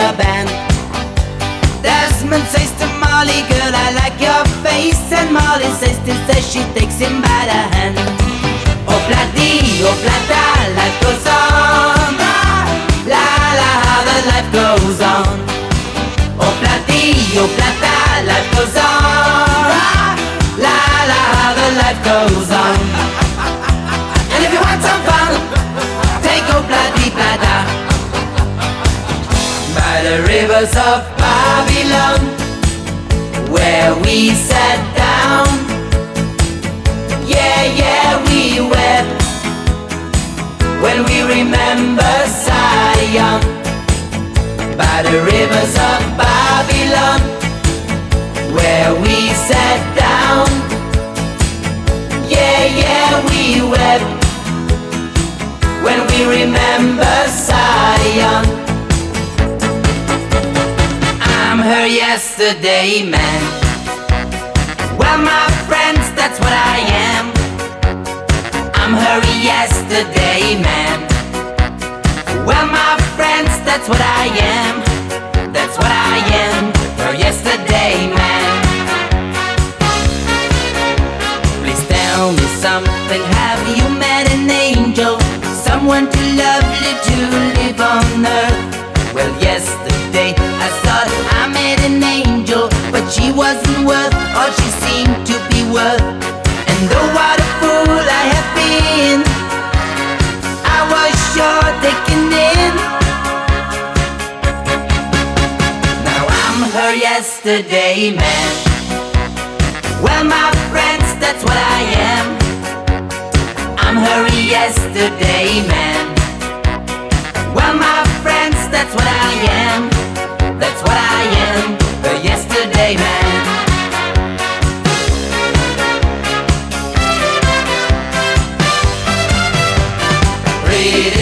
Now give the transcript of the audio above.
the band. Desmond says to Molly, girl, I like your face. And Molly says to Seth, she takes him by the hand. Oh plata, life goes on. La la, how the life goes on. Oh plata, life goes on. La la, how the life goes on. And if you want some fun, take plata by the rivers of Babylon, where we sat down. Yeah, we wept when we remember Zion. By the rivers of Babylon, where we sat down. Yeah, we wept when we remember Zion. I'm her yesterday man. Well, my friends, that's what I am. I'm her yesterday man. Well, my friends, that's what I am. That's what I am, her yesterday man. Please tell me something, have you met an angel? Someone too lovely to live on earth? Well, yesterday I thought I met an angel, but she wasn't worth all she seemed to be worth. And though what a fool I have been, I was sure taken in. Now I'm her yesterday man. Well, my friends, that's what I am. I'm her yesterday man. Well, my friends, that's what I am. That's what I am, her yesterday man. Pretty